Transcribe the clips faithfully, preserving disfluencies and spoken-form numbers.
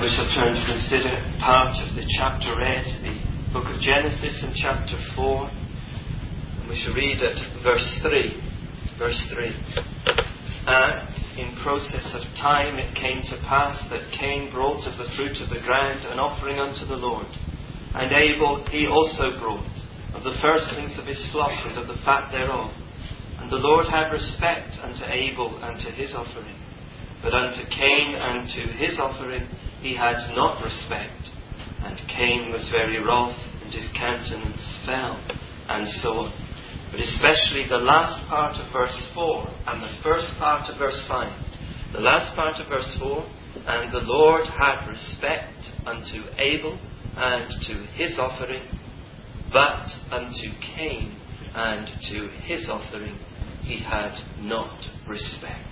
we shall turn to consider part of the chapter read, the book of Genesis in chapter four. And we shall read at verse three. Verse three. And in process of time it came to pass that Cain brought of the fruit of the ground an offering unto the Lord. And Abel he also brought of the firstlings of his flock and of the fat thereof. And the Lord had respect unto Abel and to his offering. But unto Cain and to his offering he had not respect. And Cain was very wroth, and his countenance fell, and so on. But especially the last part of verse four and the first part of verse five. The last part of verse four, and the Lord had respect unto Abel and to his offering, but unto Cain and to his offering he had not respect.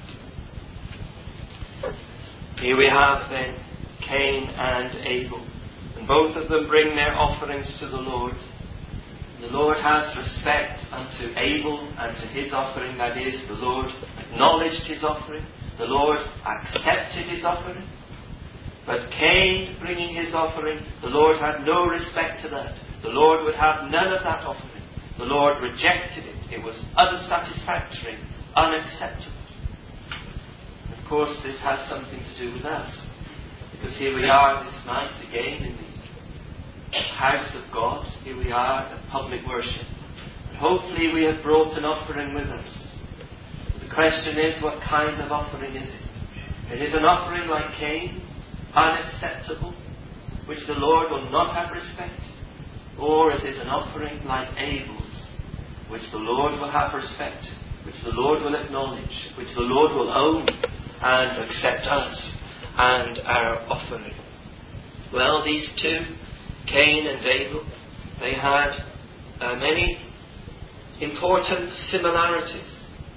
Here we have then Cain and Abel, and both of them bring their offerings to the Lord. The Lord has respect unto Abel and to his offering, that is, the Lord acknowledged his offering, the Lord accepted his offering. But Cain bringing his offering, the Lord had no respect to that. The Lord would have none of that offering. The Lord rejected it. It was unsatisfactory, unacceptable. Of course, this has something to do with us, because here we are this night again in the house of God. Here we are at public worship. And hopefully we have brought an offering with us. The question is, what kind of offering is it? Is it an offering like Cain's, unacceptable, which the Lord will not have respect? Or is it an offering like Abel's, which the Lord will have respect, which the Lord will acknowledge, which the Lord will own and accept us and our offering? Well, these two, Cain and Abel, they had uh, many important similarities.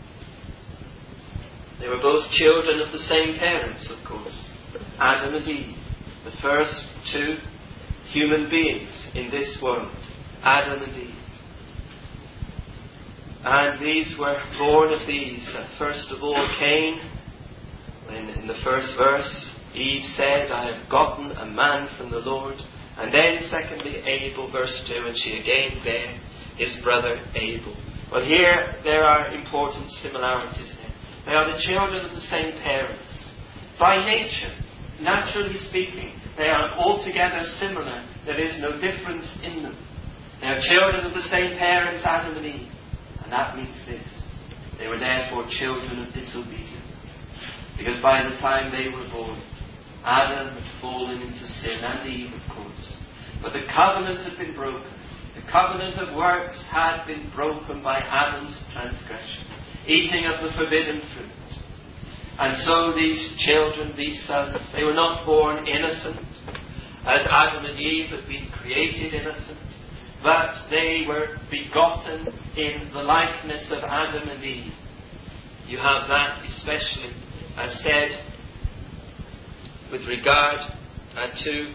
They were both children of the same parents, of course, Adam and Eve, the first two human beings in this world, Adam and Eve. And these were born of these. Uh, first of all, Cain, when in the first verse, Eve said, I have gotten a man from the Lord. And then, secondly, Abel, verse two, and she again bare his brother Abel. Well, here there are important similarities there. They are the children of the same parents. By nature, naturally speaking, they are altogether similar. There is no difference in them. They are children of the same parents, Adam and Eve. And that means this: they were therefore children of disobedience. Because by the time they were born, Adam had fallen into sin, and Eve, of course. But the covenant had been broken. The covenant of works had been broken by Adam's transgression, eating of the forbidden fruit. And so these children, these sons, they were not born innocent, as Adam and Eve had been created innocent, but they were begotten in the likeness of Adam and Eve. You have that especially as said with regard uh, to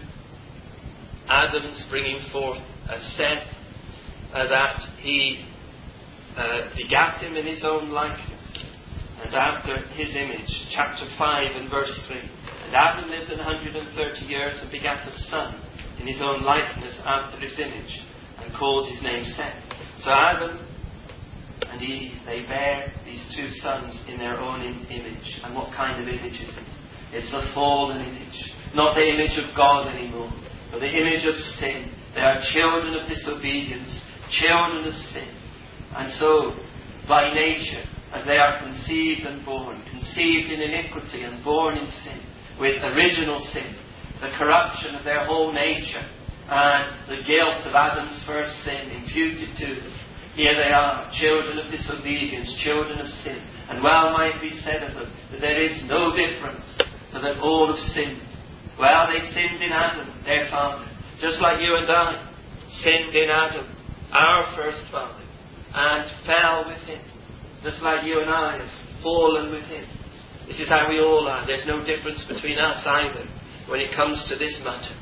Adam's bringing forth uh, Seth, uh, that he uh, begat him in his own likeness and after his image. Chapter five and verse three. And Adam lived one hundred thirty years and begat a son in his own likeness after his image, and called his name Seth. So Adam and Eve, they bear these two sons in their own image. And what kind of image is it? It's the fallen image. Not the image of God anymore, but the image of sin. They are children of disobedience, children of sin. And so, by nature, as they are conceived and born, conceived in iniquity and born in sin, with original sin, the corruption of their whole nature, and the guilt of Adam's first sin imputed to them, here they are, children of disobedience, children of sin. And well might be said of them that there is no difference, so that all have sinned. Well, they sinned in Adam, their father, just like you and I sinned in Adam, our first father, and fell with him, just like you and I have fallen with him. This is how we all are. There's no difference between us either when it comes to this matter.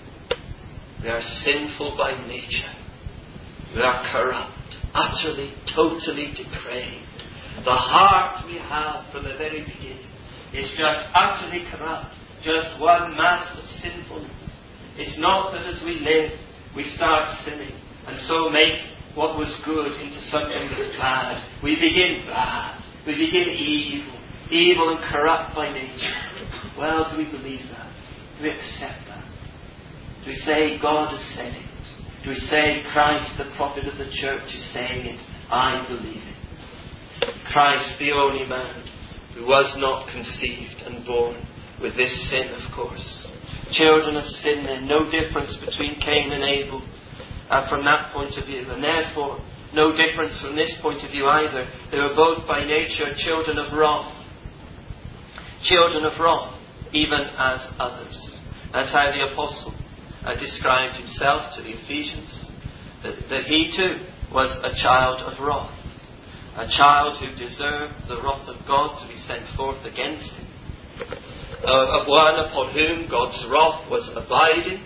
We are sinful by nature. We are corrupt, utterly, totally depraved. The heart we have from the very beginning is just utterly corrupt, just one mass of sinfulness. It's not that as we live, we start sinning and so make what was good into something that's bad. We begin bad. We begin evil. Evil and corrupt by nature. Well, do we believe that? Do we accept that? Do we say God has said it? Do we say Christ, the prophet of the church, is saying it? I believe it. Christ, the only man who was not conceived and born with this sin, of course. Children of sin, then, no difference between Cain and Abel uh, from that point of view. And therefore, no difference from this point of view either. They were both by nature children of wrath. Children of wrath, even as others. That's how the apostle uh, described himself to the Ephesians. That, that he too was a child of wrath. A child who deserved the wrath of God to be sent forth against him. Uh, of one upon whom God's wrath was abiding.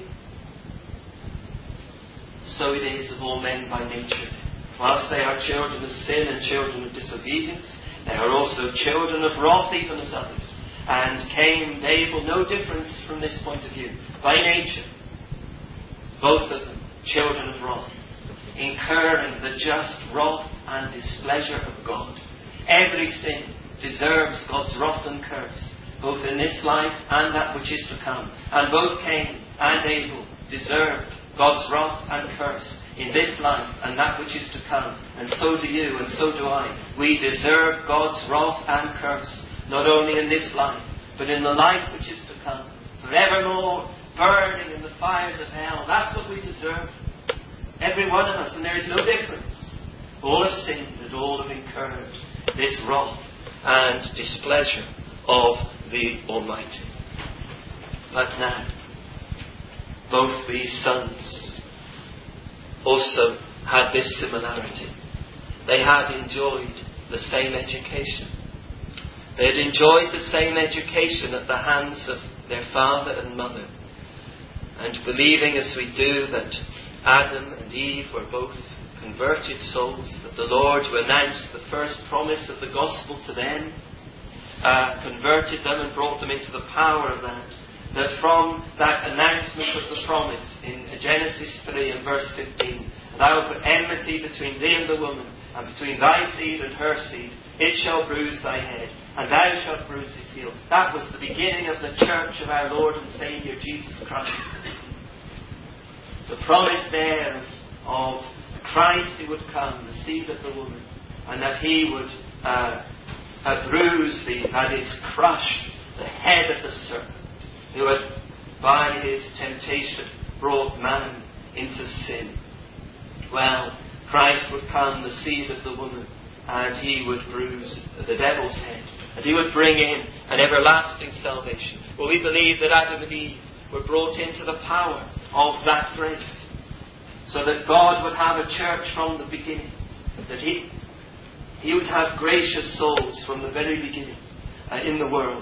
So it is of all men by nature. Whilst they are children of sin and children of disobedience, they are also children of wrath even as others. And Cain and Abel, no difference from this point of view. By nature, both of them children of wrath, incurring the just wrath and displeasure of God. Every sin deserves God's wrath and curse, both in this life and that which is to come. And both Cain and Abel deserved God's wrath and curse in this life and that which is to come. And so do you, and so do I. We deserve God's wrath and curse, not only in this life, but in the life which is to come, forevermore burning in the fires of hell. That's what we deserve, every one of us, and there is no difference. All have sinned and all have incurred this wrath and displeasure of the Almighty. But now, both these sons also had this similarity. They had enjoyed the same education. They had enjoyed the same education at the hands of their father and mother. And believing as we do that Adam and Eve were both converted souls, that the Lord who announced the first promise of the gospel to them, uh, converted them and brought them into the power of that, that from that announcement of the promise in Genesis three and verse fifteen, thou will put enmity between thee and the woman, and between thy seed and her seed, it shall bruise thy head, and thou shalt bruise his heel. That was the beginning of the church of our Lord and Saviour Jesus Christ. The promise there of Christ who would come, the seed of the woman, and that he would uh, uh, bruise the, that is, crush the head of the serpent, who had, by his temptation, brought man into sin. Well, Christ would come, the seed of the woman, and he would bruise the devil's head, and he would bring in an everlasting salvation. Well, we believe that Adam and Eve were brought into the power of that grace, so that God would have a church from the beginning, that he, he would have gracious souls from the very beginning uh, in the world,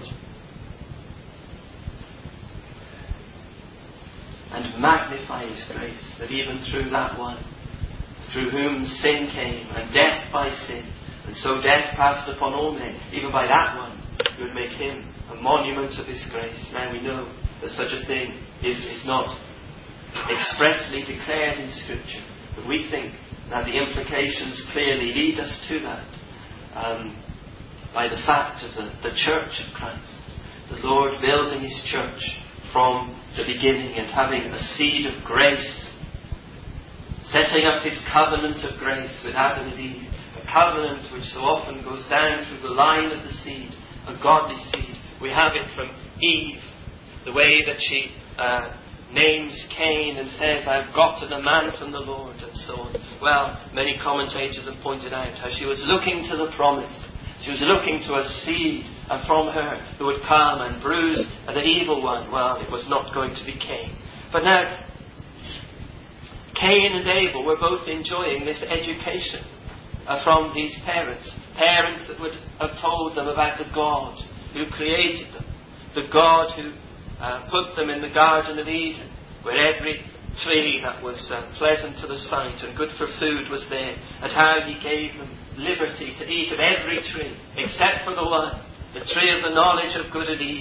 and magnify his grace, that even through that one, through whom sin came, and death by sin, and so death passed upon all men, even by that one, he would make him a monument of his grace. Now we know that such a thing is, is not expressly declared in Scripture, but we think that the implications clearly lead us to that um, by the fact of the, the church of Christ, the Lord building his church from the beginning and having a seed of grace, setting up his covenant of grace with Adam and Eve, a covenant which so often goes down through the line of the seed, a godly seed. We have it from Eve, the way that she uh, names Cain and says, I've gotten a man from the Lord, and so on. Well, many commentators have pointed out how she was looking to the promise. She was looking to a seed uh, from her who would come and bruise uh, the evil one. Well, it was not going to be Cain. But now, Cain and Abel were both enjoying this education uh, from these parents. Parents that would have told them about the God who created them. The God who uh, put them in the Garden of Eden, where every tree that was uh, pleasant to the sight and good for food was there, and how he gave them liberty to eat of every tree, except for the one, the tree of the knowledge of good and evil.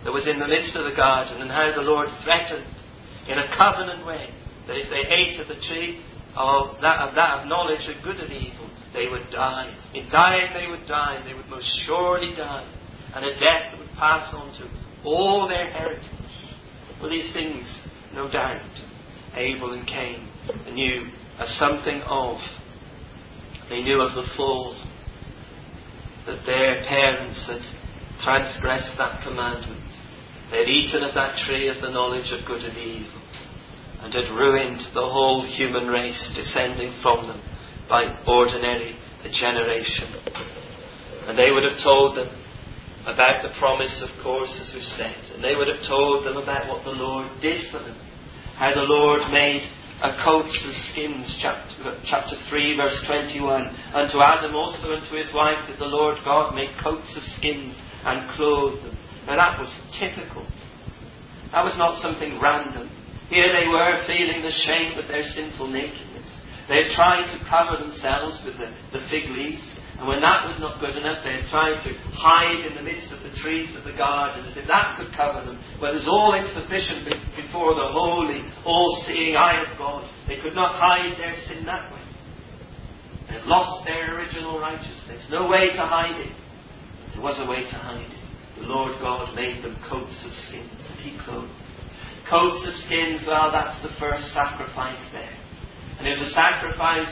that was in the midst of the garden, and how the Lord threatened in a covenant way that if they ate of the tree of that, of that of knowledge of good and evil, they would die. In dying they would die, and they would most surely die, and a death that would pass on to all their heritage. Well, these things, no doubt, Abel and Cain knew as something of. They knew of the fall, that their parents had transgressed that commandment. They had eaten of that tree of the knowledge of good and evil, and had ruined the whole human race descending from them by ordinary generation. And they would have told them about the promise, of course, as we've said. And they would have told them about what the Lord did for them. How the Lord made a coats of skins, chapter, chapter three, verse twenty-one. Unto Adam also and to his wife did the Lord God make coats of skins and clothe them. Now that was typical. That was not something random. Here they were feeling the shame of their sinful nakedness. They had tried to cover themselves with the, the fig leaves. And when that was not good enough, they had tried to hide in the midst of the trees of the garden as if that could cover them. But it was all insufficient before the holy, all-seeing eye of God. They could not hide their sin that way. They had lost their original righteousness. No way to hide it. There was a way to hide it. The Lord God made them coats of skins that He clothed. Coats of skins, well, that's the first sacrifice there. And it was a sacrifice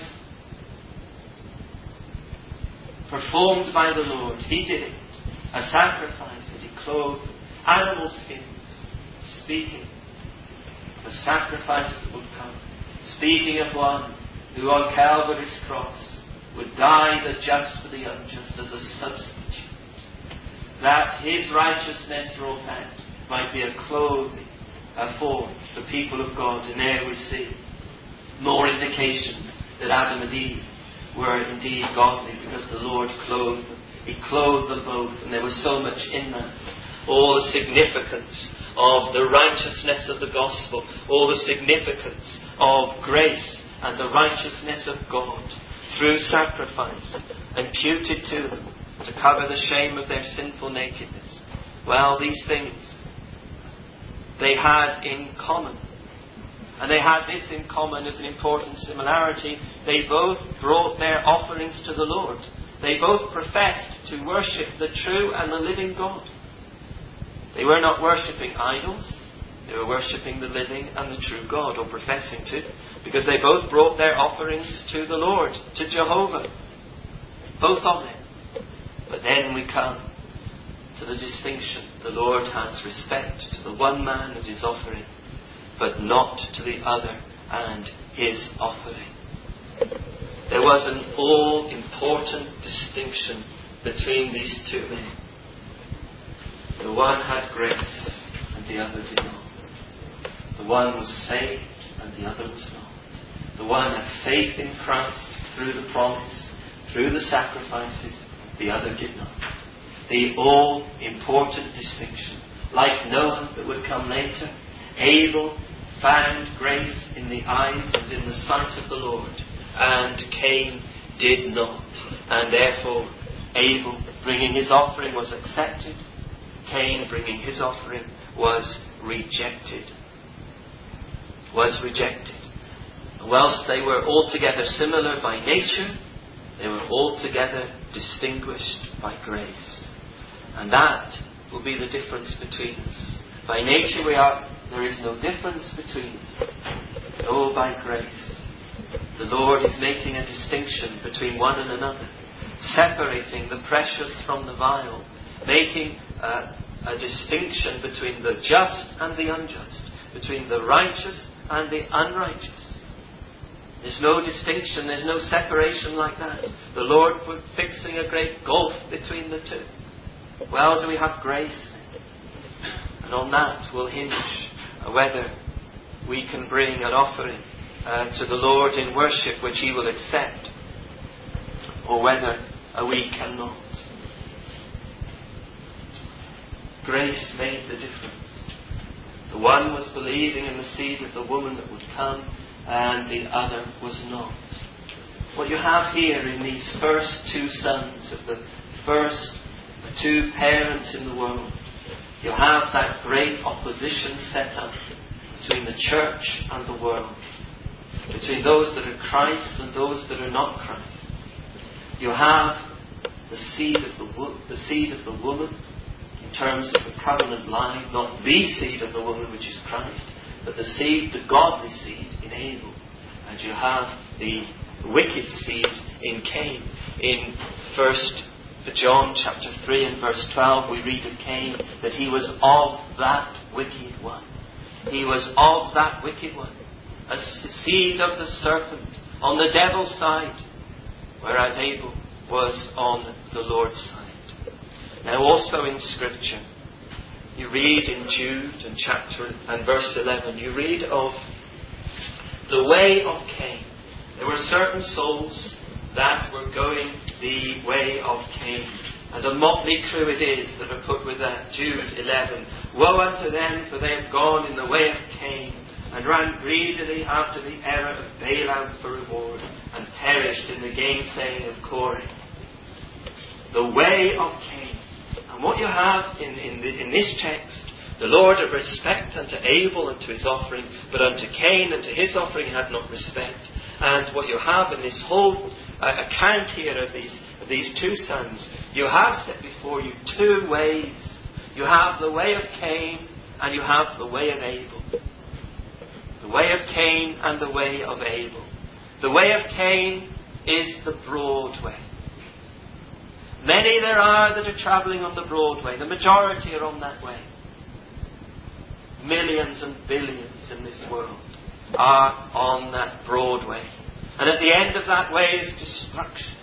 performed by the Lord. He did it. A sacrifice that He clothed animal skins, speaking of a sacrifice that would come. Speaking of one who on Calvary's cross would die the just for the unjust as a substitute. That His righteousness wrought out might be a clothing uh, for the people of God. And there we see more indications that Adam and Eve were indeed godly, because the Lord clothed them. He clothed them both, and there was so much in that. All the significance of the righteousness of the gospel, all the significance of grace and the righteousness of God through sacrifice imputed to them to cover the shame of their sinful nakedness. Well, these things they had in common. And they had this in common as an important similarity. They both brought their offerings to the Lord. They both professed to worship the true and the living God. They were not worshipping idols. They were worshipping the living and the true God, or professing to, because they both brought their offerings to the Lord, to Jehovah. Both of them. But then we come to the distinction. The Lord has respect to the one man and his offering, but not to the other and his offering. There was an all-important distinction between these two men. The one had grace and the other did not. The one was saved and the other was not. The one had faith in Christ through the promise, through the sacrifices. The other did not. The all-important distinction. Like Noah that would come later, Abel found grace in the eyes and in the sight of the Lord, and Cain did not. And therefore Abel bringing his offering was accepted. Cain bringing his offering was rejected. Was rejected. And whilst they were altogether similar by nature, they were altogether distinguished by grace. And that will be the difference between us. By nature we are, there is no difference between us. Oh, by grace. The Lord is making a distinction between one and another, separating the precious from the vile, making uh, a distinction between the just and the unjust, between the righteous and the unrighteous. There's no distinction, there's no separation like that. The Lord put fixing a great gulf between the two. Well, do we have grace? And on that will hinge uh, whether we can bring an offering uh, to the Lord in worship which He will accept, or whether uh, we cannot. Grace made the difference. The one was believing in the seed of the woman that would come, and the other was not. What you have here in these first two sons of the first two parents in the world, You have that great opposition set up between the church and the world, between those that are Christ and those that are not Christ. You have the seed of the wo- the seed of the woman, in terms of the covenant line, not the seed of the woman, which is Christ, but the seed, the godly seed in Abel. And you have the wicked seed in Cain. In First John chapter three and verse twelve, we read of Cain that he was of that wicked one. He was of that wicked one, a seed of the serpent, on the devil's side, whereas Abel was on the Lord's side. Now also in Scripture, you read in Jude and chapter and verse eleven, you read of the way of Cain. There were certain souls that were going the way of Cain. And a motley crew it is that are put with that. Jude eleven. Woe unto them, for they have gone in the way of Cain, and ran greedily after the error of Balaam for reward, and perished in the gainsaying of Korah. The way of Cain. And what you have in, in, the, in this text, the Lord had respect unto Abel and to his offering, but unto Cain and to his offering he had not respect. And what you have in this whole uh, account here of these, of these two sons, you have set before you two ways. You have the way of Cain and you have the way of Abel. The way of Cain and the way of Abel. The way of Cain is the broad way. Many there are that are travelling on the broad way. The majority are on that way. Millions and billions in this world are on that broad way. And at the end of that way is destruction.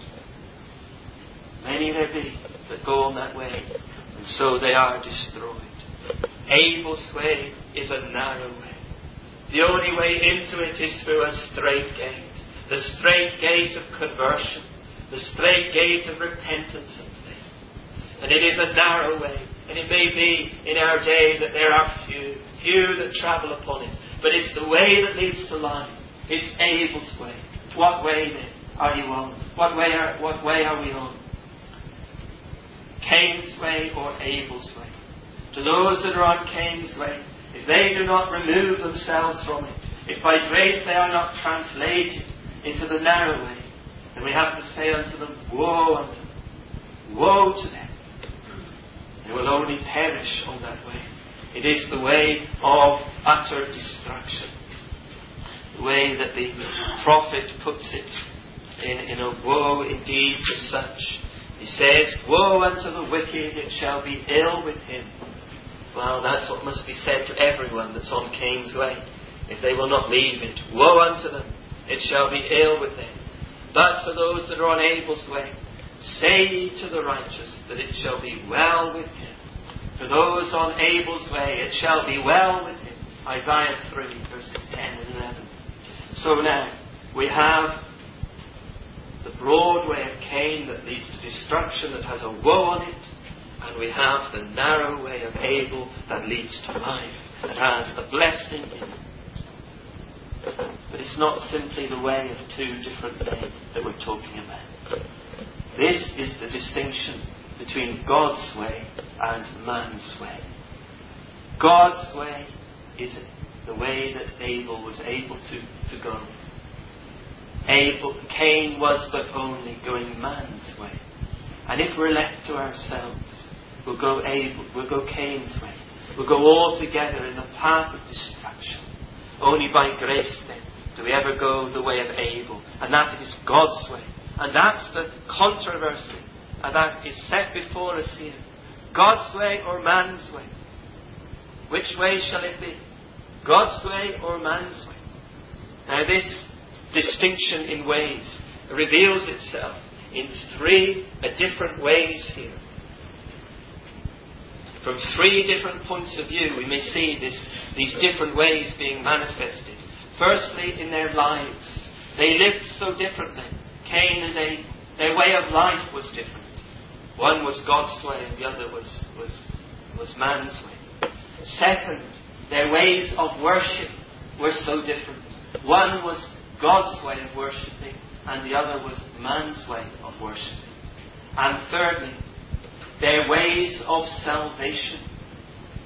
Many there be that go on that way, and so they are destroyed. Abel's way is a narrow way. The only way into it is through a straight gate. The straight gate of conversion. The straight gate of repentance and faith. And it is a narrow way. And it may be in our day that there are few, few that travel upon it. But it's the way that leads to life. It's Abel's way. What way then are you on? What way are, what way are we on? Cain's way or Abel's way? To those that are on Cain's way, if they do not remove themselves from it, if by grace they are not translated into the narrow way, then we have to say unto them, woe unto them. Woe to them. They will only perish on that way. It is the way of utter destruction. The way that the prophet puts it in, in a woe indeed to such. He says, woe unto the wicked, it shall be ill with him. Well, that's what must be said to everyone that's on Cain's way. If they will not leave it, woe unto them, it shall be ill with them. But for those that are on Abel's way, say ye to the righteous that it shall be well with him. For those on Abel's way, it shall be well with him. Isaiah three, verses ten and eleven. So now, we have the broad way of Cain that leads to destruction, that has a woe on it. And we have the narrow way of Abel that leads to life, that has a blessing in it. But it's not simply the way of two different men that we're talking about. This is the distinction between God's way and man's way. God's way is the way that Abel was able to, to go. Abel, Cain was but only going man's way. And if we're left to ourselves, we'll go Abel, we'll go Cain's way. We'll go all together in the path of destruction. Only by grace then do we ever go the way of Abel. And that is God's way. And that's the controversy. And that is set before us here. God's way or man's way? Which way shall it be? God's way or man's way? Now this distinction in ways reveals itself in three uh, different ways here. From three different points of view we may see this, these different ways being manifested. Firstly, in their lives. They lived so differently. Cain and Abel. Their way of life was different. One was God's way and the other was, was, was man's way. Second, their ways of worship were so different. One was God's way of worshipping and the other was man's way of worshipping. And thirdly, their ways of salvation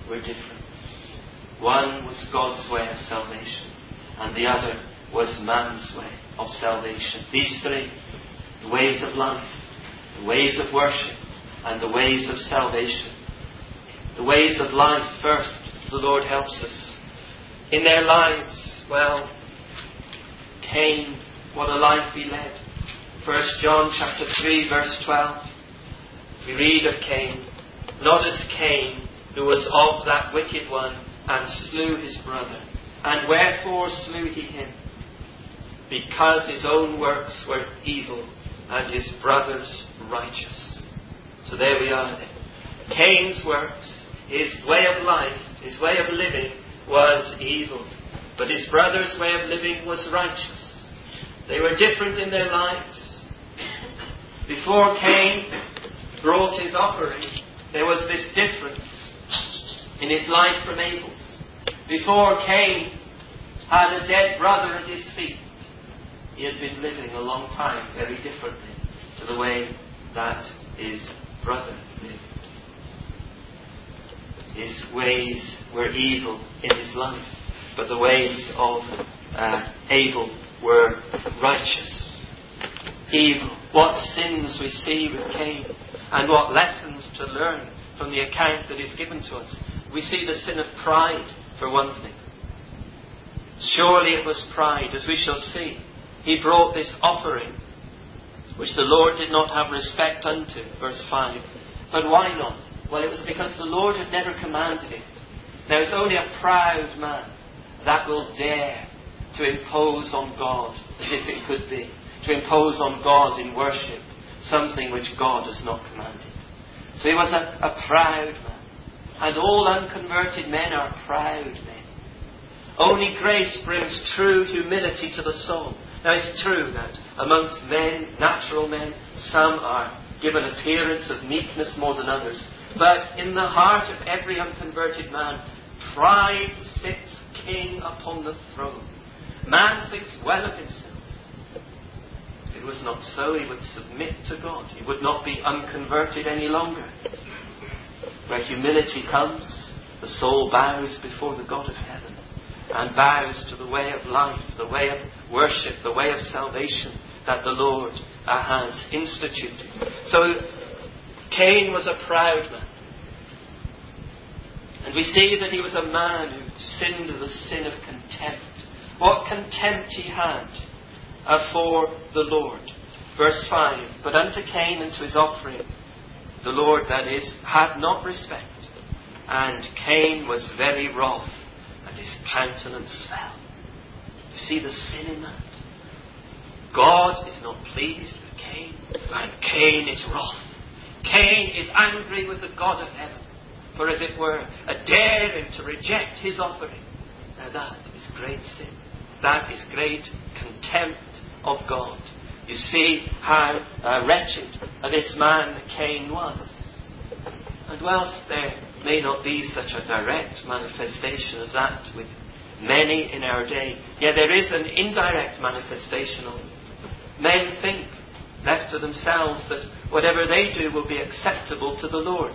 were different. One was God's way of salvation, and the other was man's way of salvation. These three, the ways of life, the ways of worship, and the ways of salvation. The ways of life first, as the Lord helps us. In their lives, well, Cain, what a life he led. First John chapter three, verse twelve. We read of Cain, not as Cain, who was of that wicked one, and slew his brother. And wherefore slew he him? Because his own works were evil, and his brother's righteous. So there we are then. Cain's works, his way of life, his way of living was evil. But his brother's way of living was righteous. They were different in their lives. Before Cain brought his offering, there was this difference in his life from Abel's. Before Cain had a dead brother at his feet, he had been living a long time very differently to the way that his brother lived. His ways were evil in his life, but the ways of uh, Abel were righteous. Evil. What sins we see with Cain, and what lessons to learn from the account that is given to us. We see the sin of pride, for one thing. Surely it was pride, as we shall see. He brought this offering, which the Lord did not have respect unto, verse five. But why not? Well, it was because the Lord had never commanded it. There is only a proud man that will dare to impose on God, as if it could be, to impose on God in worship something which God has not commanded. So he was a, a proud man. And all unconverted men are proud men. Only grace brings true humility to the soul. Now it's true that amongst men, natural men, some are given appearance of meekness more than others. But in the heart of every unconverted man, pride sits king upon the throne. Man thinks well of himself. If it was not so, he would submit to God. He would not be unconverted any longer. Where humility comes, the soul bows before the God of heaven, and bows to the way of life, the way of worship, the way of salvation that the Lord uh, has instituted. So Cain was a proud man. And we see that he was a man who sinned the sin of contempt. What contempt he had uh, for the Lord. Verse five, but unto Cain and to his offering, the Lord, that is, had not respect. And Cain was very wroth, and his countenance fell. You see the sin in that? God is not pleased with Cain, and Cain is wroth. Cain is angry with the God of heaven, for as it were, a daring to reject his offering. Now that is great sin. That is great contempt of God. You see how uh, wretched uh, this man Cain was. And whilst there may not be such a direct manifestation of that with many in our day, yet there is an indirect manifestation of it. Men think, left to themselves, that whatever they do will be acceptable to the Lord.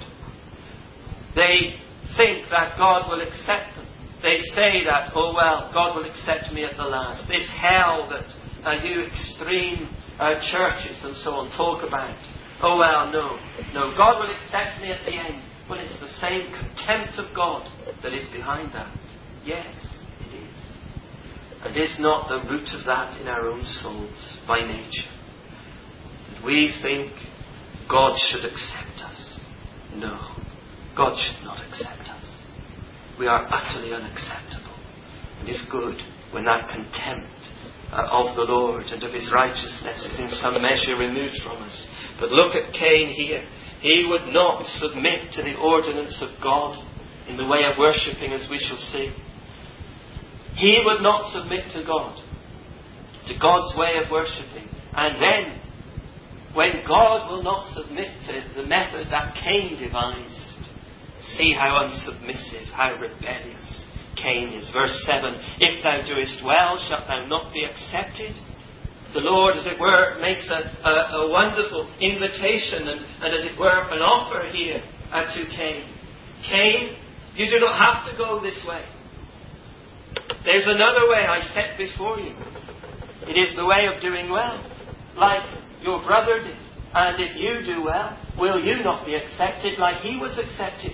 They think that God will accept them. They say that, oh well, God will accept me at the last. This hell that uh, you extreme uh, churches and so on talk about. Oh well, no. No, God will accept me at the end. Well, it's the same contempt of God that is behind that. Yes, it is. And is not the root of that in our own souls by nature? That we think God should accept us. No, God should not accept us. We are utterly unacceptable. It is good when that contempt uh, of the Lord and of his righteousness is in some measure removed from us. But look at Cain here. He would not submit to the ordinance of God in the way of worshipping, as we shall see. He would not submit to God, to God's way of worshipping. And then, when God will not submit to the method that Cain devised, see how unsubmissive, how rebellious Cain is. Verse seven, if thou doest well, shalt thou not be accepted? The Lord, as it were, makes a, a, a wonderful invitation and, and, as it were, an offer here uh, to Cain. Cain, You do not have to go this way. There's another way I set before you. It is the way of doing well, like your brother did. And if you do well, will you not be accepted like he was accepted?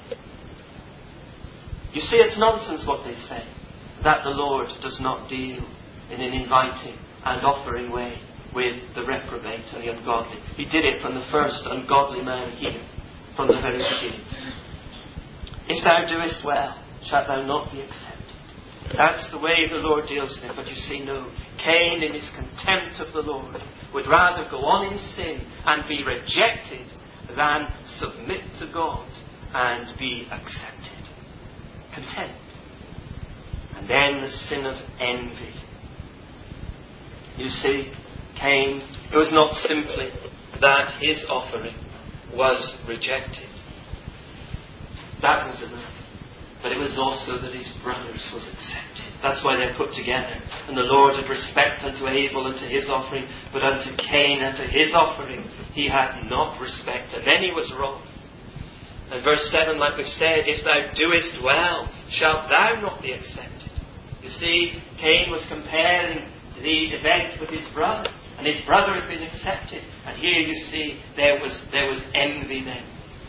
You see, it's nonsense what they say, that the Lord does not deal in an inviting and offering way with the reprobate and the ungodly. He did it from the first ungodly man here, from the very beginning. If thou doest well, shalt thou not be accepted. That's the way the Lord deals with him. But you see, no. Cain, in his contempt of the Lord, would rather go on in sin and be rejected than submit to God and be accepted. Contempt. And then the sin of envy. You see, Cain, it was not simply that his offering was rejected. That was enough. But it was also that his brother's was accepted. That's why they're put together. And the Lord had respect unto Abel and to his offering, but unto Cain and to his offering he had not respect. And then he was wrong. And verse seven, like we've said, if thou doest well, shalt thou not be accepted. You see, Cain was comparing the event with his brother. And his brother had been accepted. And here you see there was there was envy then.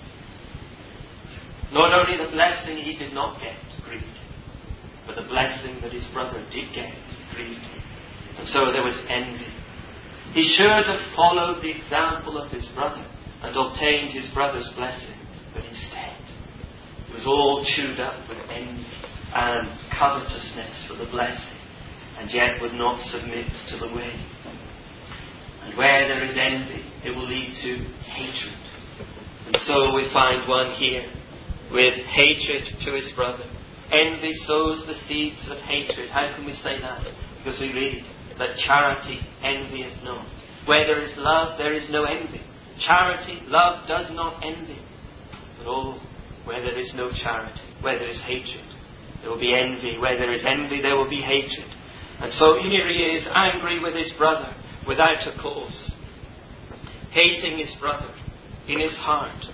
Not only the blessing he did not get grieved him, but the blessing that his brother did get grieved him. And so there was envy. He should have followed the example of his brother and obtained his brother's blessing, but instead he was all chewed up with envy and covetousness for the blessing, and yet would not submit to the way. And where there is envy, it will lead to hatred. And so we find one here with hatred to his brother. Envy sows the seeds of hatred. How can we say that? Because we read that charity envieth not. Where there is love, there is no envy. Charity, love does not envy. But oh, where there is no charity, where there is hatred, there will be envy. Where there is envy, there will be hatred. And so here he is, angry with his brother without a cause, hating his brother in his heart.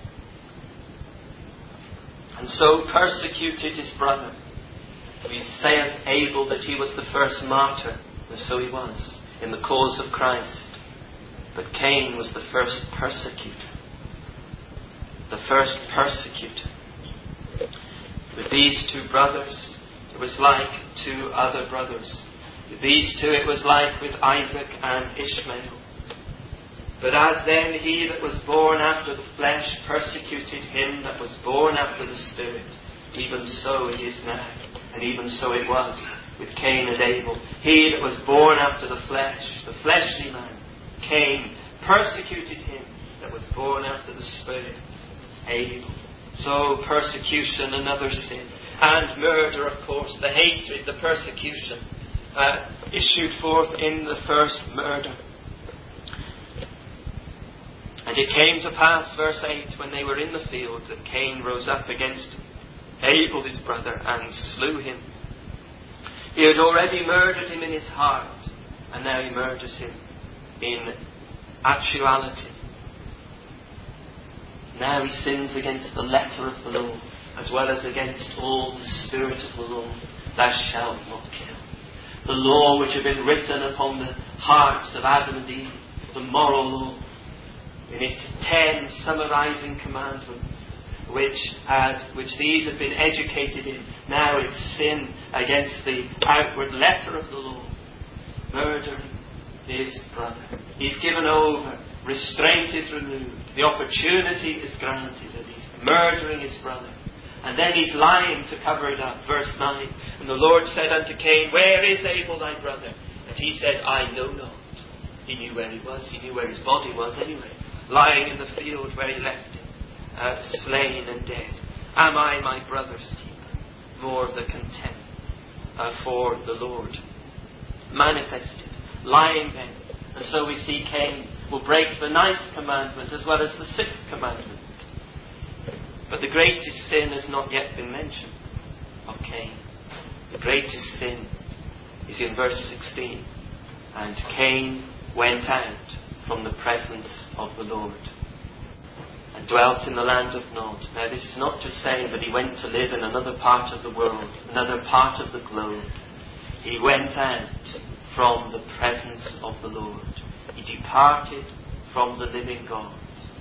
And so persecuted his brother. We saith Abel that he was the first martyr, and so he was, in the cause of Christ. But Cain was the first persecutor. The first persecutor. With these two brothers, it was like two other brothers. With these two it was like with Isaac and Ishmael. But as then he that was born after the flesh persecuted him that was born after the Spirit, even so it is now, and even so it was with Cain and Abel. He that was born after the flesh, the fleshly man, Cain, persecuted him that was born after the Spirit, Abel. So persecution, another sin. And murder, of course, the hatred, the persecution, uh, issued forth in the first murder. And it came to pass, verse eight, when they were in the field, that Cain rose up against Abel his brother and slew him. He had already murdered him in his heart, and now he murders him in actuality. Now he sins against the letter of the law, as well as against all the spirit of the law. Thou shalt not kill. The law which had been written upon the hearts of Adam and Eve, the moral law, in its ten summarizing commandments, which had, which these had been educated in. Now it's sin against the outward letter of the law. Murdering his brother. He's given over. Restraint is removed. The opportunity is granted, and he's murdering his brother. And then he's lying to cover it up. Verse nine. And the Lord said unto Cain, Where is Abel thy brother? And he said, I know not. He knew where he was. He knew where his body was anyway. Lying in the field where he left him, uh, slain and dead. Am I my brother's keeper? More of the contempt uh, for the Lord manifested, lying then. And so we see Cain will break the ninth commandment as well as the sixth commandment. But the greatest sin has not yet been mentioned of Cain. The greatest sin is in verse sixteen. And Cain went out from the presence of the Lord. And and dwelt in the land of Nod. Now this is not just saying that he went to live in another part of the world, another part of the globe. He went out from the presence of the Lord. He departed from the living God.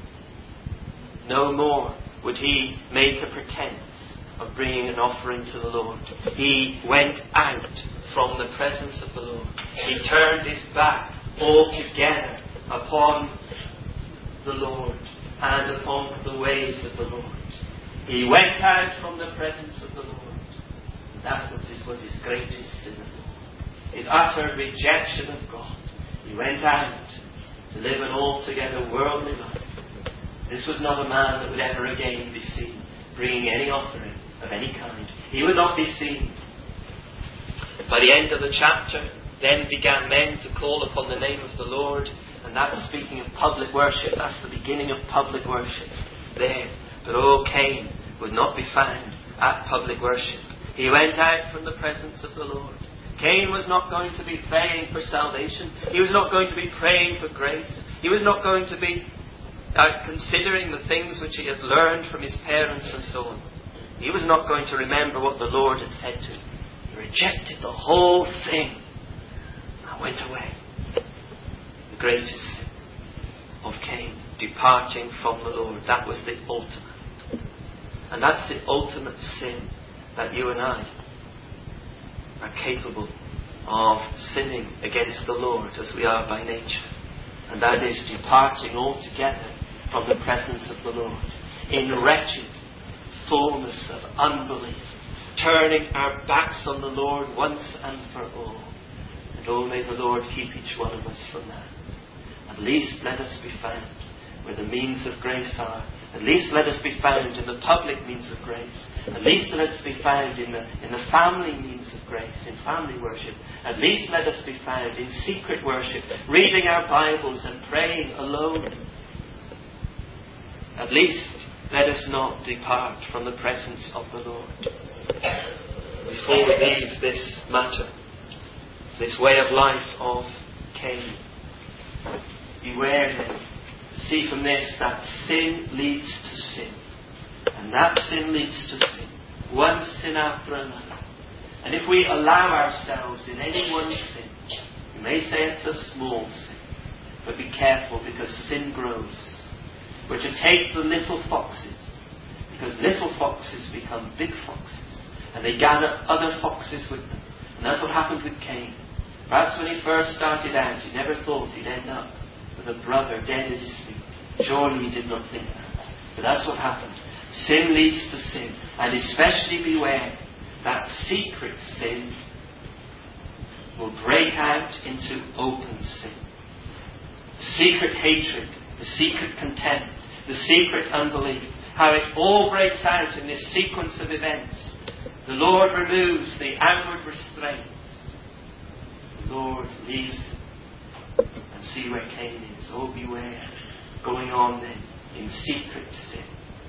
No more would he make a pretense of bringing an offering to the Lord. He went out from the presence of the Lord. He turned his back altogether upon the Lord and upon the ways of the Lord. He went out from the presence of the Lord. That was his, was his greatest sin of all. His utter rejection of God. He went out to live an altogether worldly life. This was not a man that would ever again be seen bringing any offering of any kind. He would not be seen. By the end of the chapter, then began men to call upon the name of the Lord, and that's speaking of public worship. That's the beginning of public worship there. But oh, Cain would not be found at public worship. He went out from the presence of the Lord. Cain was not going to be praying for salvation. He was not going to be praying for grace. He was not going to be uh, considering the things which he had learned from his parents and so on. He was not going to remember what the Lord had said to him. He rejected the whole thing and went away. The greatest sin of Cain, departing from the Lord. That was the ultimate. And that's the ultimate sin that you and I are capable of sinning against the Lord as we are by nature. And that is departing altogether from the presence of the Lord in wretched fullness of unbelief, turning our backs on the Lord once and for all. And oh, may the Lord keep each one of us from that. At least let us be found where the means of grace are. At least let us be found in the public means of grace. At least let us be found in the, in the family means of grace, in family worship. At least let us be found in secret worship, reading our Bibles and praying alone. At least let us not depart from the presence of the Lord. Before we leave this matter, this way of life of Cain, beware then. See from this that sin leads to sin. And that sin leads to sin. One sin after another. And if we allow ourselves in any one sin, you may say it's a small sin, but be careful because sin grows. We're to take the little foxes, because little foxes become big foxes, and they gather other foxes with them. And that's what happened with Cain. Perhaps when he first started out, he never thought he'd end up with a brother dead at his feet. Surely he did not think that. But that's what happened. Sin leads to sin. And especially beware that secret sin will break out into open sin. The secret hatred, the secret contempt, the secret unbelief, how it all breaks out in this sequence of events. The Lord removes the outward restraints. The Lord leaves them. And see where Cain is. Oh, beware. Going on then in secret sin.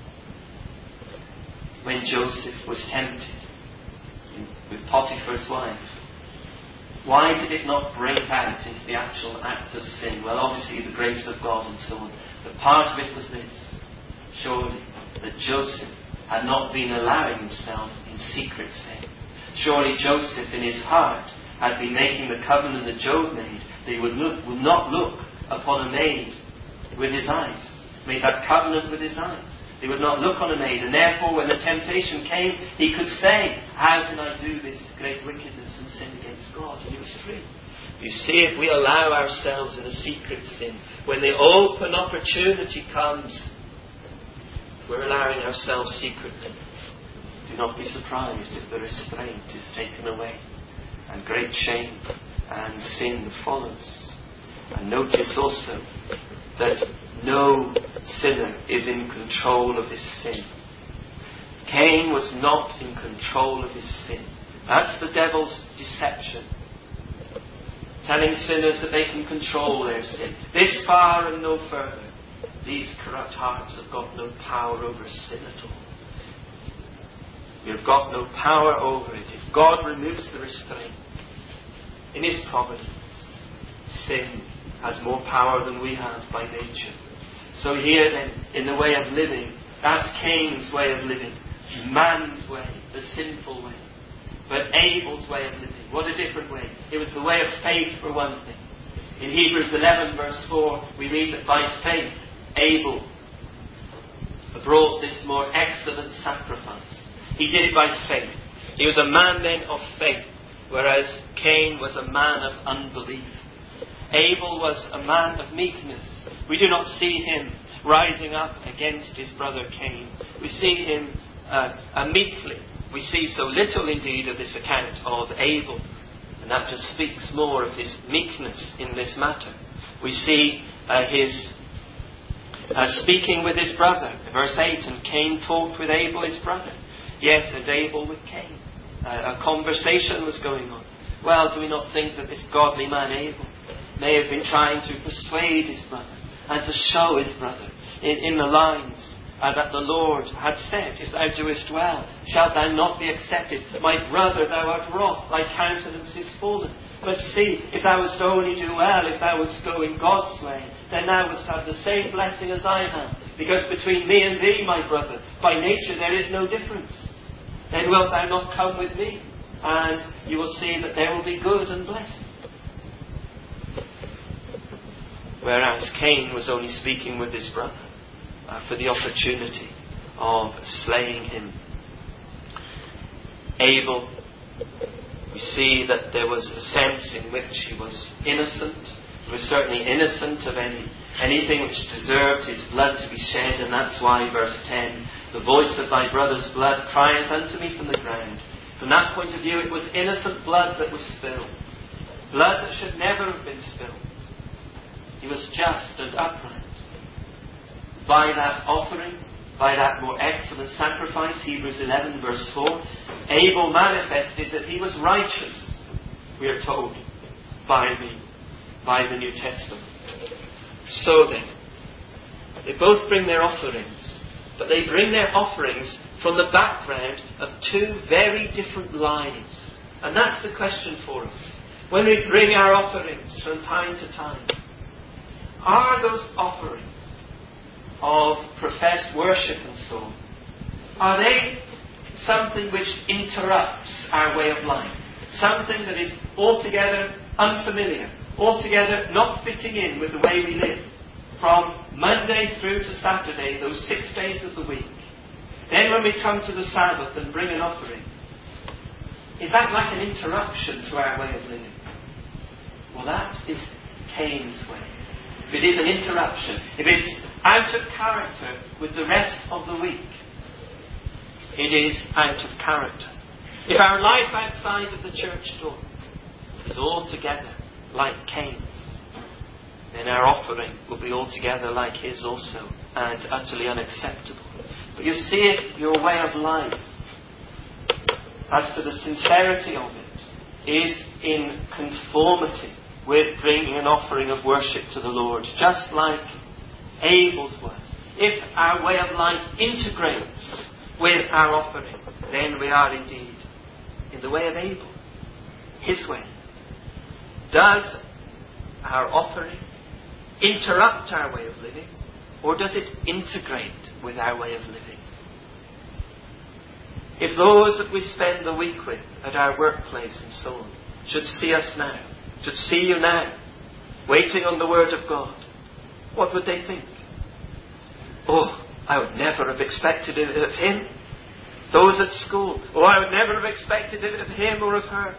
When Joseph was tempted in, with Potiphar's wife, why did it not break out into the actual act of sin? Well, obviously the grace of God and so on. But part of it was this. Surely that Joseph had not been allowing himself in secret sin. Surely Joseph in his heart had been making the covenant that Job made, that he would, look, would not look upon a maid with his eyes. Made that covenant with his eyes. He would not look on a maid, and therefore when the temptation came, he could say, how can I do this great wickedness and sin against God? And he was free. You see, if we allow ourselves in a secret sin, when the open opportunity comes, we're allowing ourselves secretly. Do not be surprised if the restraint is taken away, and great shame and sin follows. And notice also that no sinner is in control of his sin. Cain was not in control of his sin. That's the devil's deception. Telling sinners that they can control their sin. This far and no further. These corrupt hearts have got no power over sin at all. We have got no power over it. If God removes the restraint in His providence, sin has more power than we have by nature. So here then, in the way of living, that's Cain's way of living. Man's way, the sinful way. But Abel's way of living, what a different way. It was the way of faith for one thing. In Hebrews eleven verse four, we read that by faith, Abel brought this more excellent sacrifice. He did it by faith. He was a man then of faith, whereas Cain was a man of unbelief. Abel was a man of meekness. We do not see him rising up against his brother Cain. We see him uh, uh, meekly. We see so little indeed of this account of Abel, and that just speaks more of his meekness in this matter. We see uh, his uh, speaking with his brother. Verse eight, and Cain talked with Abel his brother. Yes, and Abel with Cain. Uh, a conversation was going on. Well, do we not think that this godly man Abel may have been trying to persuade his brother and to show his brother in, in the lines uh, that the Lord had said, if thou doest well, shalt thou not be accepted. My brother, thou art wroth, thy countenance is fallen. But see, if thou wouldst only do well, if thou wouldst go in God's way, then thou wouldst have the same blessing as I have. Because between me and thee, my brother, by nature there is no difference. Then wilt thou not come with me, and you will see that there will be good and blessing. Whereas Cain was only speaking with his brother uh, for the opportunity of slaying him. Abel, we see that there was a sense in which he was innocent. He was certainly innocent of any anything which deserved his blood to be shed, and that's why verse ten, the voice of thy brother's blood crieth unto me from the ground. From that point of view, it was innocent blood that was spilled. Blood that should never have been spilled. He was just and upright. By that offering, by that more excellent sacrifice, Hebrews eleven verse four, Abel manifested that he was righteous, we are told, by me, by the New Testament. So then, they both bring their offerings, but they bring their offerings from the background of two very different lives. And that's the question for us. When we bring our offerings from time to time, are those offerings of professed worship and so on, are they something which interrupts our way of life? Something that is altogether unfamiliar, altogether not fitting in with the way we live, from Monday through to Saturday, those six days of the week. Then when we come to the Sabbath and bring an offering, is that like an interruption to our way of living? Well, that is Cain's way. If it is an interruption, if it's out of character with the rest of the week, it is out of character. If our life outside of the church door is altogether like Cain's, then our offering will be altogether like his also, and utterly unacceptable. But you see it, your way of life, as to the sincerity of it, is in conformity with bringing an offering of worship to the Lord, just like Abel's was. If our way of life integrates with our offering, then we are indeed in the way of Abel, his way. Does our offering interrupt our way of living, or does it integrate with our way of living? If those that we spend the week with at our workplace and so on should see us now, should see you now, waiting on the Word of God, what would they think? Oh, I would never have expected it of him. Those at school, oh, I would never have expected it of him or of her.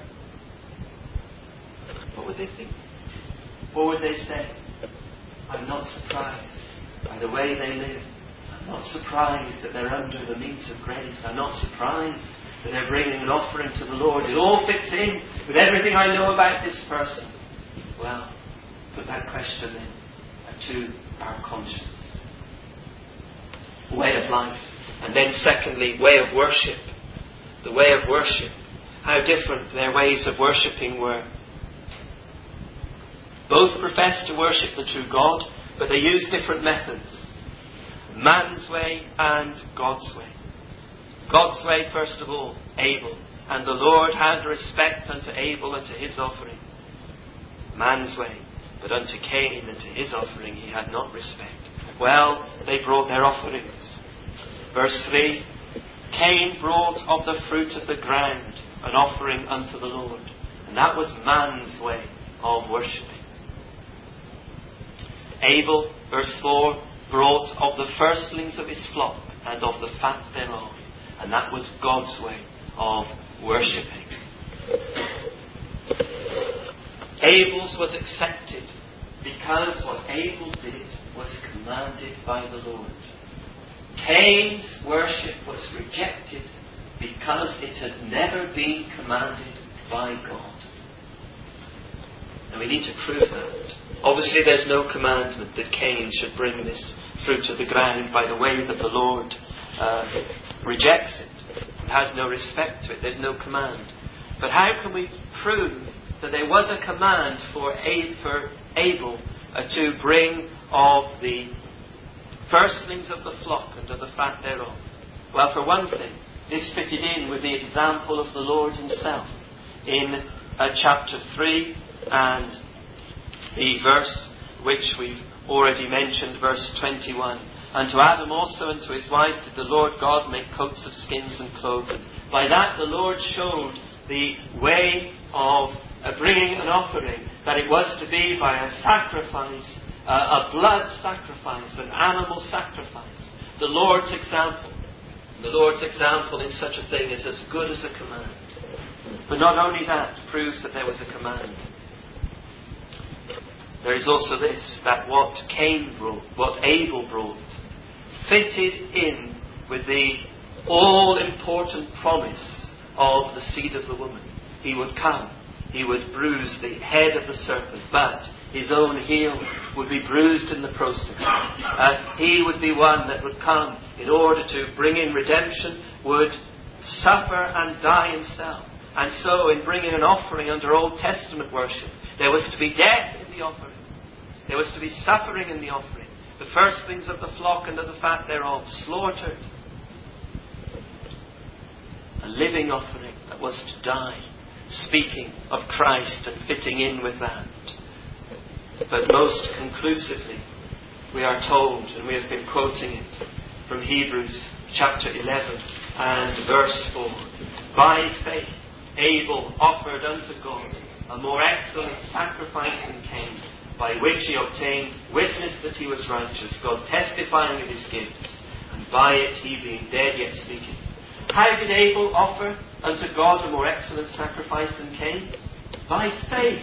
What would they think? What would they say? I'm not surprised by the way they live. I'm not surprised that they're under the means of grace. I'm not surprised that they're bringing an offering to the Lord. It all fits in with everything I know about this person. Well, put that question in to our conscience. Way of life. And then secondly, way of worship. The way of worship. How different their ways of worshipping were. Both professed to worship the true God, but they used different methods. Man's way and God's way. God's way, first of all, Abel. And the Lord had respect unto Abel and to his offering. Man's way. But unto Cain and to his offering he had not respect. Well, they brought their offerings. Verse three, Cain brought of the fruit of the ground an offering unto the Lord. And that was man's way of worshipping. Abel, verse four, brought of the firstlings of his flock and of the fat thereof. And that was God's way of worshipping. Abel's was accepted because what Abel did was commanded by the Lord. Cain's worship was rejected because it had never been commanded by God. And we need to prove that. Obviously there's no commandment that Cain should bring this fruit of the ground by the way that the Lord uh, rejects it. It has no respect to it. There's no command. But how can we prove that there was a command for Abel uh, to bring of the firstlings of the flock and of the fat thereof? Well, for one thing, this fitted in with the example of the Lord himself in uh, chapter three and the verse which we've already mentioned, verse twenty-one. And to Adam also and to his wife did the Lord God make coats of skins and clothe them. By that the Lord showed the way of uh, bringing an offering, that it was to be by a sacrifice, uh, a blood sacrifice, an animal sacrifice. The Lord's example. The Lord's example in such a thing is as good as a command. But not only that proves that there was a command. There is also this, that what Cain brought, what Abel brought, fitted in with the all-important promise of the seed of the woman. He would come, he would bruise the head of the serpent, but his own heel would be bruised in the process. Uh, he would be one that would come in order to bring in redemption, would suffer and die himself. And so in bringing an offering under Old Testament worship, there was to be death in the offering. There was to be suffering in the offering. The firstlings of the flock and of the fat thereof slaughtered. A living offering that was to die. Speaking of Christ and fitting in with that. But most conclusively, we are told, and we have been quoting it from Hebrews chapter eleven and verse four. By faith, Abel offered unto God a more excellent sacrifice than Cain, by which he obtained witness that he was righteous, God testifying of his gifts, and by it he being dead yet speaking. How did Abel offer unto God a more excellent sacrifice than Cain? By faith.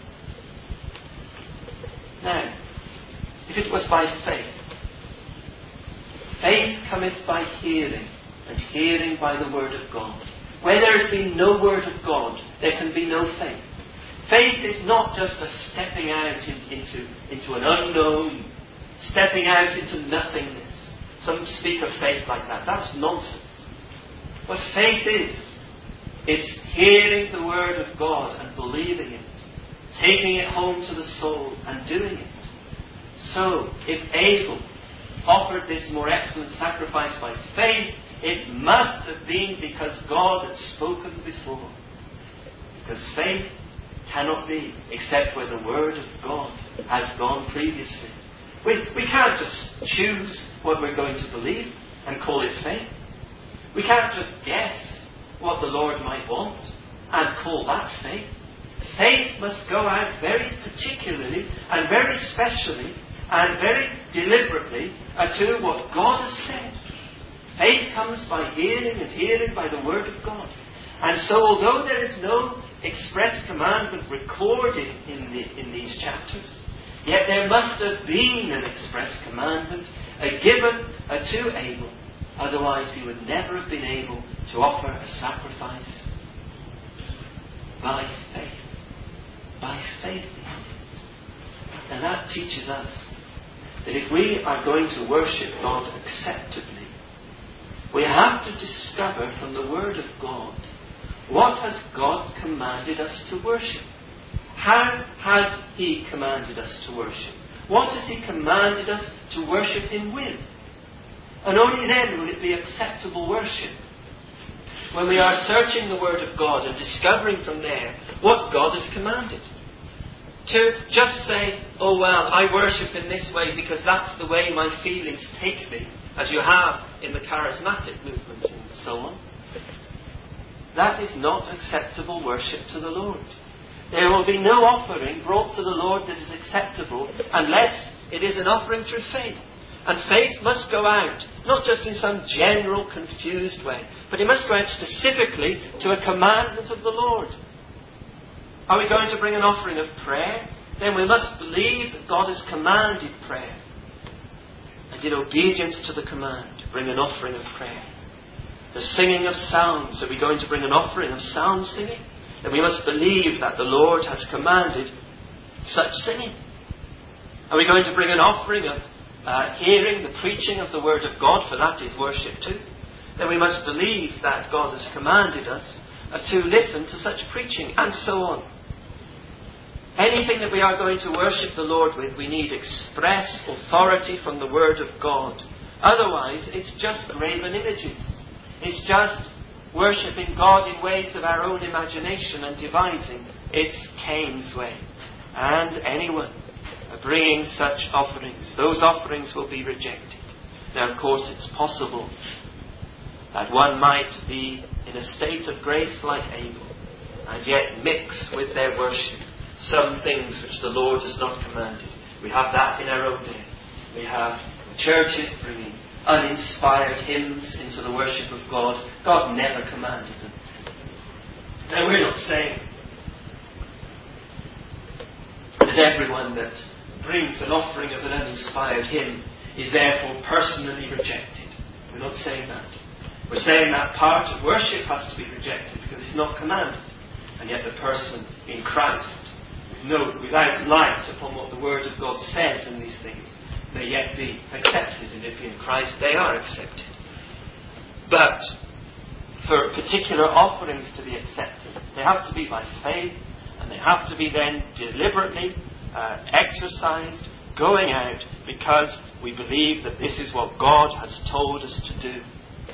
Now, if it was by faith, faith cometh by hearing, and hearing by the word of God. Where there has been no word of God, there can be no faith. Faith is not just a stepping out in, into, into an unknown, stepping out into nothingness. Some speak of faith like that. That's nonsense. What faith is, it's hearing the word of God and believing it, taking it home to the soul and doing it. So, if Abel offered this more excellent sacrifice by faith, it must have been because God had spoken before. Because faith cannot be except where the word of God has gone previously. We, we can't just choose what we're going to believe and call it faith. We can't just guess what the Lord might want and call that faith. Faith must go out very particularly and very specially and very deliberately to what God has said. Faith comes by hearing, and hearing by the word of God. And so although there is no express commandment recorded in, the, in these chapters, yet there must have been an express commandment uh, given uh, to Abel. Otherwise he would never have been able to offer a sacrifice by faith. By faith. And that teaches us that if we are going to worship God acceptably, we have to discover from the Word of God, what has God commanded us to worship? How has He commanded us to worship? What has He commanded us to worship Him with? And only then will it be acceptable worship. When we are searching the Word of God and discovering from there what God has commanded. To just say, oh well, I worship in this way because that's the way my feelings take me, as you have in the charismatic movement and so on. That is not acceptable worship to the Lord. There will be no offering brought to the Lord that is acceptable unless it is an offering through faith. And faith must go out, not just in some general confused way, but it must go out specifically to a commandment of the Lord. Are we going to bring an offering of prayer? Then we must believe that God has commanded prayer. And in obedience to the command, bring an offering of prayer. The singing of psalms, are we going to bring an offering of psalm singing? Then we must believe that the Lord has commanded such singing. Are we going to bring an offering of uh, hearing the preaching of the Word of God, for that is worship too? Then we must believe that God has commanded us uh, to listen to such preaching, and so on. Anything that we are going to worship the Lord with, we need express authority from the Word of God. Otherwise, it's just graven images. It's just worshipping God in ways of our own imagination and devising. It's Cain's way. And anyone bringing such offerings, those offerings will be rejected. Now, of course, it's possible that one might be in a state of grace like Abel and yet mix with their worship some things which the Lord has not commanded. We have that in our own day. We have churches bringing uninspired hymns into the worship of God. God never commanded them. Now, we're not saying that everyone that brings an offering of an uninspired hymn is therefore personally rejected. We're not saying that. We're saying that part of worship has to be rejected because it's not commanded. And yet the person in Christ, no, without light upon what the Word of God says in these things, may yet be accepted. And if in Christ they are accepted. But for particular offerings to be accepted, they have to be by faith, and they have to be then deliberately uh, exercised, going out, because we believe that this is what God has told us to do.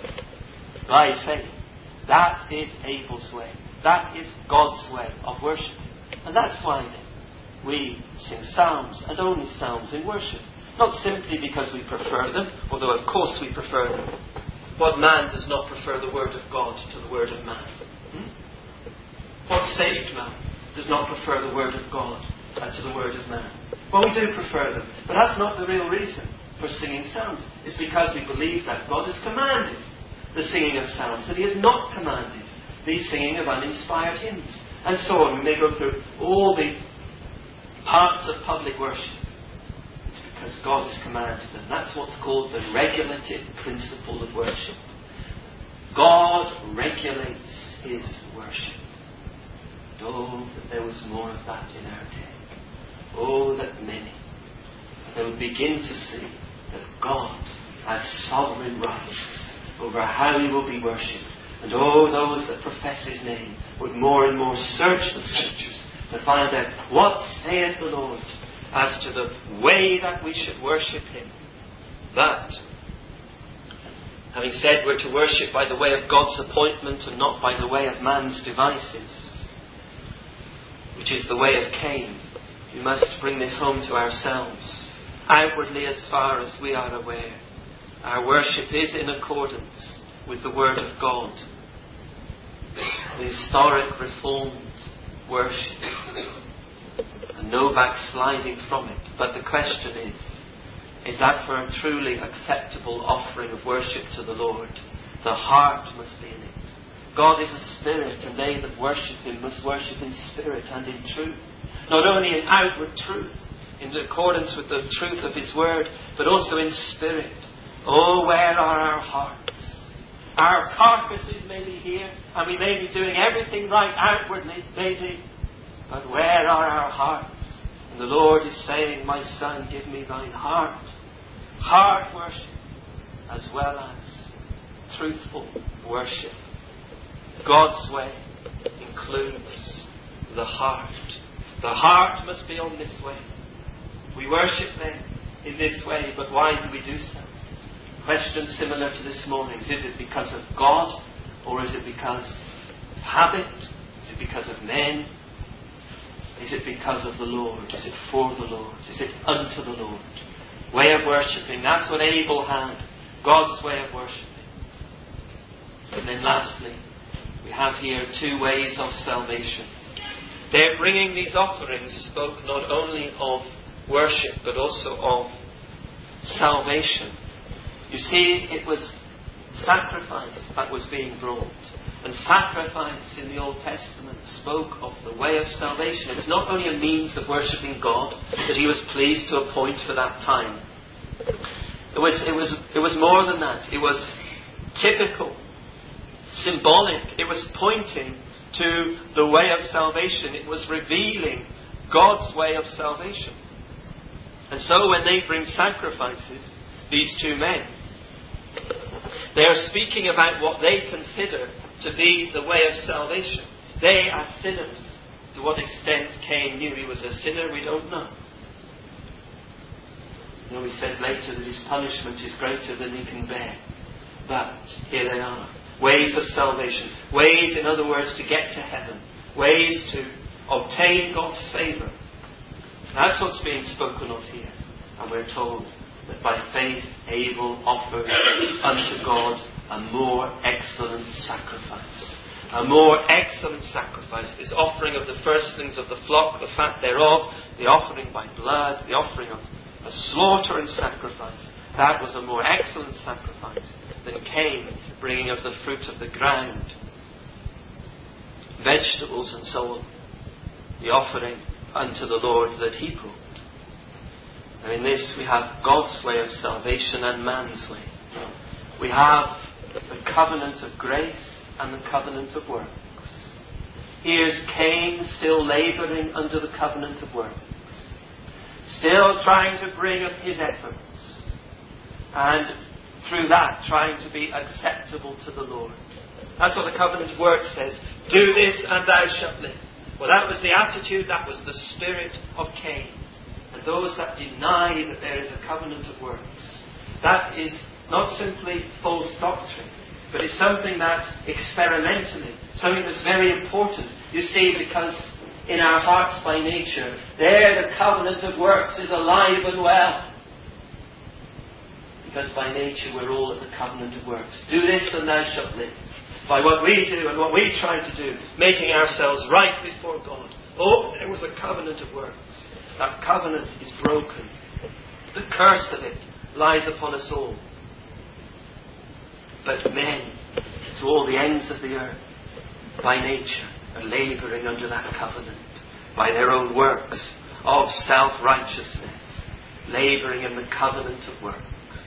By faith. That is Abel's way. That is God's way of worship. And that's why then we sing psalms, and only psalms in worship. Not simply because we prefer them, although of course we prefer them. What man does not prefer the Word of God to the Word of man? Hmm? What saved man does not prefer the Word of God uh, to the Word of man? Well, we do prefer them, but that's not the real reason for singing psalms. It's because we believe that God has commanded the singing of psalms, and He has not commanded the singing of uninspired hymns, and so on. We may go through all the parts of public worship. It's because God has commanded them. That's what's called the regulative principle of worship. God regulates His worship. Oh, that there was more of that in our day. Oh, that many, they would begin to see that God has sovereign rights over how He will be worshipped. And oh, those that profess His name would more and more search the Scriptures to find out what saith the Lord as to the way that we should worship Him. But, having said we're to worship by the way of God's appointment and not by the way of man's devices, which is the way of Cain, we must bring this home to ourselves. Outwardly, as far as we are aware, our worship is in accordance with the Word of God. The historic Reformed worship. And no backsliding from it. But the question is, is that for a truly acceptable offering of worship to the Lord? The heart must be in it. God is a spirit, and they that worship Him must worship in spirit and in truth. Not only in outward truth, in accordance with the truth of His Word, but also in spirit. Oh, where are our hearts? Our carcasses may be here, and we may be doing everything right outwardly, maybe. But where are our hearts? And the Lord is saying, my son, give me thine heart. Heart worship, as well as truthful worship. God's way includes the heart. The heart must be on this way. We worship then in this way, but why do we do so? Question similar to this morning's. Is it because of God, or is it because of habit? Is it because of men? Is it because of the Lord? Is it for the Lord? Is it unto the Lord? Way of worshipping. That's what Abel had. God's way of worshipping. And then lastly, we have here two ways of salvation. Their bringing these offerings spoke not only of worship but also of salvation. You see, it was sacrifice that was being brought. And sacrifice in the Old Testament spoke of the way of salvation. It was not only a means of worshipping God that He was pleased to appoint for that time. It was, it was, it was more than that. It was typical, symbolic. It was pointing to the way of salvation. It was revealing God's way of salvation. And so when they bring sacrifices, these two men, they are speaking about what they consider to be the way of salvation. They are sinners. To what extent Cain knew he was a sinner, we don't know. You know, we said later that his punishment is greater than he can bear. But here they are. Ways of salvation. Ways, in other words, to get to heaven. Ways to obtain God's favour. That's what's being spoken of here. And we're told that by faith Abel offered unto God a more excellent sacrifice. A more excellent sacrifice. This offering of the firstlings of the flock, the fat thereof, the offering by blood, the offering of a slaughter and sacrifice. That was a more excellent sacrifice than Cain bringing of the fruit of the ground, vegetables and so on. The offering unto the Lord that he brought. And in this we have God's way of salvation and man's way. We have the covenant of grace and the covenant of works. Here's Cain still labouring under the covenant of works. Still trying to bring up his efforts. And through that trying to be acceptable to the Lord. That's what the covenant of works says. Do this and thou shalt live. Well, that was the attitude, that was the spirit of Cain. And those that deny that there is a covenant of works, that is not simply false doctrine, but it's something that experimentally, something that's very important. You see, because in our hearts by nature, there the covenant of works is alive and well. Because by nature we're all at the covenant of works. Do this and thou shalt live. By what we do and what we try to do, making ourselves right before God. Oh, there was a covenant of works. That covenant is broken. The curse of it lies upon us all. But men, to all the ends of the earth, by nature, are labouring under that covenant, by their own works of self-righteousness, labouring in the covenant of works.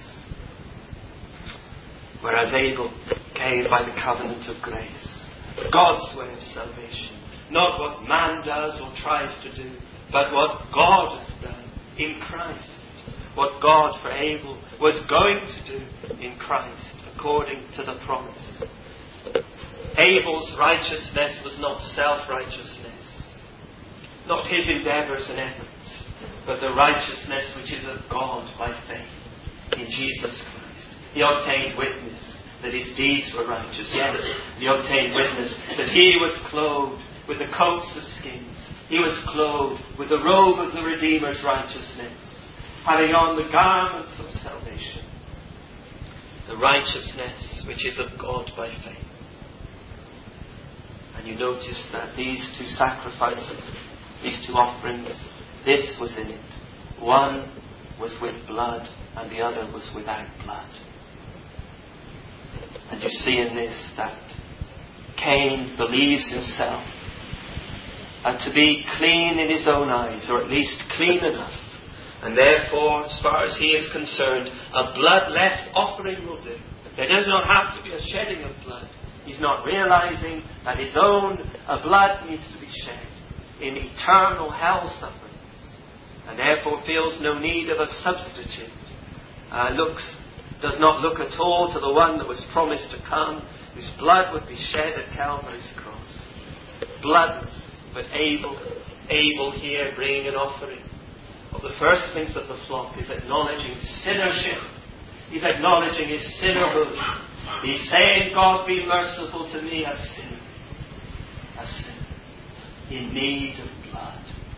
Whereas Abel came by the covenant of grace, God's way of salvation, not what man does or tries to do, but what God has done in Christ. What God for Abel was going to do in Christ, according to the promise. Abel's righteousness was not self-righteousness, not his endeavours and efforts, but the righteousness which is of God by faith in Jesus Christ. He obtained witness that his deeds were righteous. Yes, he obtained witness that he was clothed with the coats of skins. He was clothed with the robe of the Redeemer's righteousness, having on the garments of salvation, the righteousness which is of God by faith. And you notice that these two sacrifices, these two offerings, this was in it. One was with blood and the other was without blood. And you see in this that Cain believes himself uh, to be clean in his own eyes, or at least clean enough. And therefore, as far as he is concerned, a bloodless offering will do. There does not have to be a shedding of blood. He's not realizing that his own uh, blood needs to be shed in eternal hell sufferings. And therefore feels no need of a substitute. Uh, looks does not look at all to the one that was promised to come, whose blood would be shed at Calvary's cross. Bloodless, but Abel, Abel here bringing an offering of the firstlings of the flock, is acknowledging sinnership. He's acknowledging his sinnerhood. He's saying, God be merciful to me, a sinner. A sinner. In need of blood.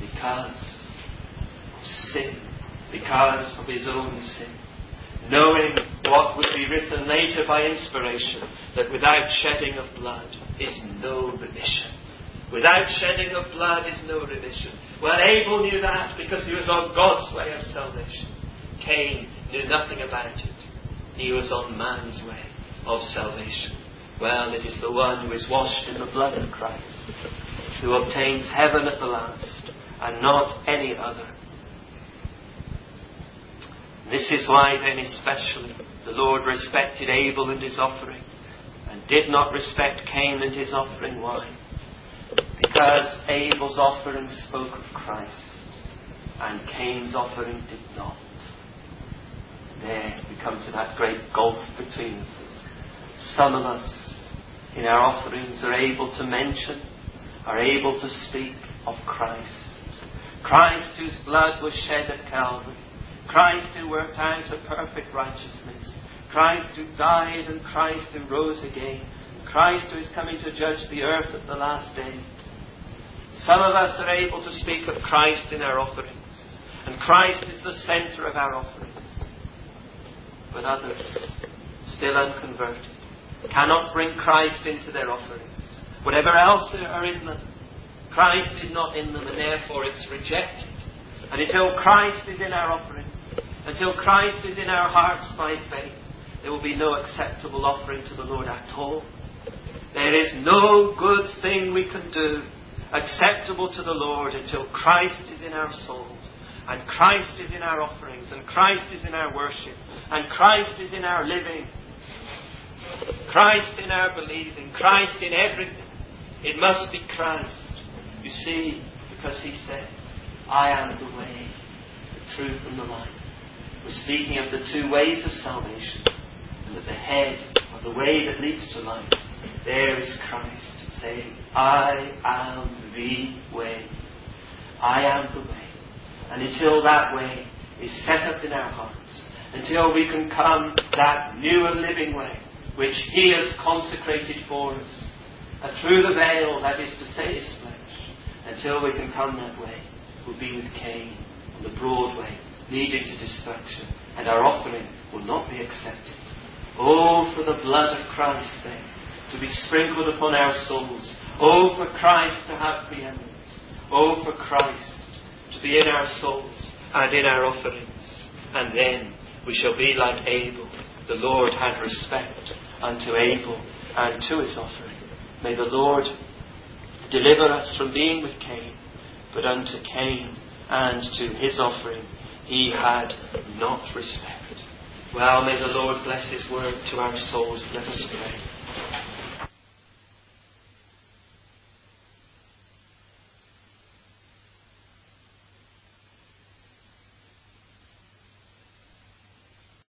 because of sin, because of his own sin. Knowing what would be written later by inspiration, that without shedding of blood is no remission. Without shedding of blood is no remission. Well, Abel knew that because he was on God's way of salvation. Cain knew nothing about it. He was on man's way of salvation. Well, it is the one who is washed in the blood of Christ, who obtains heaven at the last, and not any other. This is why then especially the Lord respected Abel and his offering, and did not respect Cain and his offering. Why? Because Abel's offering spoke of Christ, and Cain's offering did not. There we come to that great gulf between us. Some of us in our offerings are able to mention, are able to speak of Christ. Christ whose blood was shed at Calvary. Christ who worked out a perfect righteousness. Christ who died and Christ who rose again. Christ who is coming to judge the earth at the last day. Some of us are able to speak of Christ in our offerings, and Christ is the centre of our offerings. But others, still unconverted, cannot bring Christ into their offerings. Whatever else are in them, Christ is not in them, and therefore it's rejected. And until Christ is in our offerings, until Christ is in our hearts by faith, there will be no acceptable offering to the Lord at all. There is no good thing we can do acceptable to the Lord until Christ is in our souls, and Christ is in our offerings, and Christ is in our worship, and Christ is in our living, Christ in our believing, Christ in everything. It must be Christ. You see, because he said, I am the way, the truth and the life. We're speaking of the two ways of salvation, and at the head of the way that leads to life, there is Christ saying, I am the way. I am the way. And until that way is set up in our hearts, until we can come that new and living way, which he has consecrated for us, and through the veil, that is to say his flesh, until we can come that way, we'll be with Cain on the broad way, leading to destruction, and our offering will not be accepted. Oh, for the blood of Christ then to be sprinkled upon our souls. Oh, for Christ to have preeminence. Oh, for Christ to be in our souls and in our offerings. And then we shall be like Abel. The Lord had respect unto Abel and to his offering. May the Lord deliver us from being with Cain, but unto Cain and to his offering he had not respect. Well, may the Lord bless his word to our souls. Let us pray.